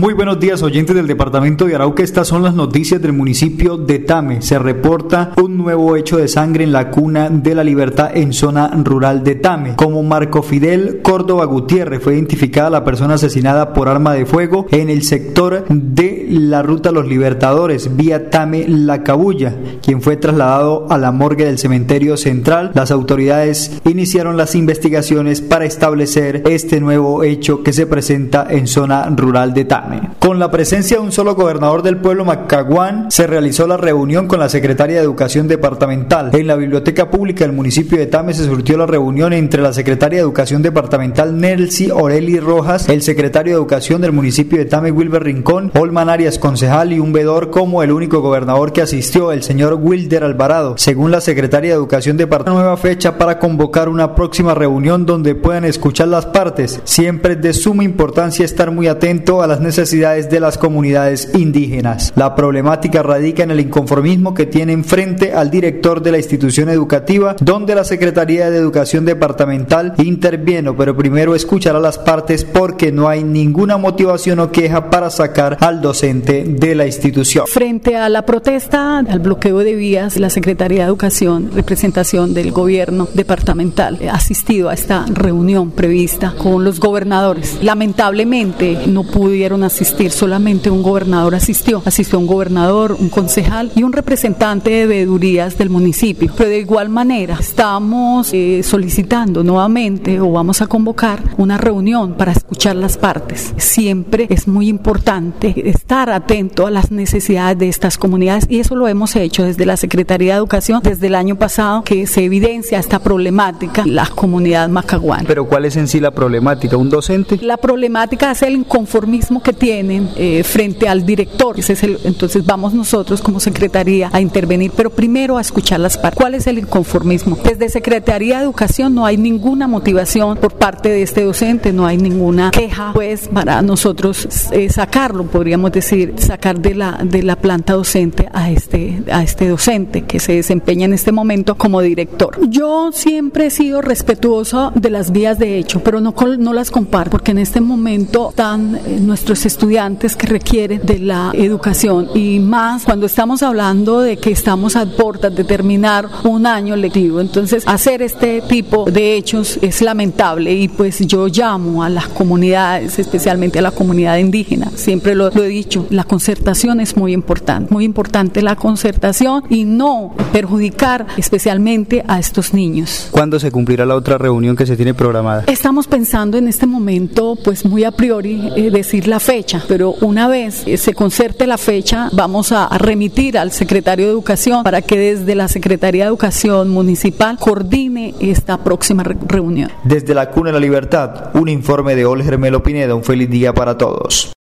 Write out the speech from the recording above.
Muy buenos días, oyentes del departamento de Arauca. Estas son las noticias del municipio de Tame. Se reporta un nuevo hecho de sangre en la Cuna de la Libertad en zona rural de Tame. Como Marco Fidel Córdoba Gutiérrez fue identificada la persona asesinada por arma de fuego en el sector de la ruta Los Libertadores, vía Tame La Cabulla, quien fue trasladado a la morgue del cementerio central. Las autoridades iniciaron las investigaciones para establecer este nuevo hecho que se presenta en zona rural de Tame. Con la presencia de un solo gobernador del pueblo Macaguán, se realizó la reunión con la secretaria de Educación departamental. En la biblioteca pública del municipio de Tame se surtió la reunión entre la secretaria de Educación departamental Nelcy Oreli Rojas, el secretario de Educación del municipio de Tame Wilber Rincón, Olman Arias concejal y un veedor como el único gobernador que asistió, el señor Wilder Alvarado. Según la secretaria de Educación departamental, nueva fecha para convocar una próxima reunión donde puedan escuchar las partes. Siempre es de suma importancia estar muy atento a las necesidades de las comunidades indígenas. La problemática radica en el inconformismo que tienen frente al director de la institución educativa, donde la Secretaría de Educación departamental interviene, pero primero escuchar a las partes porque no hay ninguna motivación o queja para sacar al docente de la institución. Frente a la protesta, al bloqueo de vías, la Secretaría de Educación, representación del gobierno departamental, ha asistido a esta reunión prevista con los gobernadores. Lamentablemente no pudieron asistir, solamente un gobernador asistió un gobernador, un concejal y un representante de veedurías del municipio. Pero de igual manera estamos solicitando nuevamente o vamos a convocar una reunión para escuchar las partes. Siempre es muy importante estar atento a las necesidades de estas comunidades y eso lo hemos hecho desde la Secretaría de Educación desde el año pasado, que se evidencia esta problemática en la comunidad macaguana. ¿Pero cuál es en sí la problemática? ¿Un docente? La problemática es el inconformismo que tienen frente al director. Entonces vamos nosotros como Secretaría a intervenir, pero primero a escuchar las partes. ¿Cuál es el inconformismo? Desde Secretaría de Educación no hay ninguna motivación por parte de este docente, no hay ninguna queja, pues para nosotros sacarlo, podríamos decir, sacar de la planta docente a este docente que se desempeña en este momento como director. Yo siempre he sido respetuosa de las vías de hecho, pero no las comparto, porque en este momento están nuestros estudiantes que requieren de la educación y más cuando estamos hablando de que estamos a puertas de terminar un año lectivo. Entonces hacer este tipo de hechos es lamentable y pues yo llamo a las comunidades, especialmente a la comunidad indígena, siempre lo he dicho, la concertación es muy importante la concertación y no perjudicar especialmente a estos niños. ¿Cuándo se cumplirá la otra reunión que se tiene programada? Estamos pensando en este momento pues muy a priori decir la fecha, pero una vez se concerte la fecha vamos a remitir al secretario de Educación para que desde la Secretaría de Educación Municipal coordine esta próxima reunión. Desde la Cuna de la Libertad, un informe de Olger Melo Pineda. Un feliz día para todos.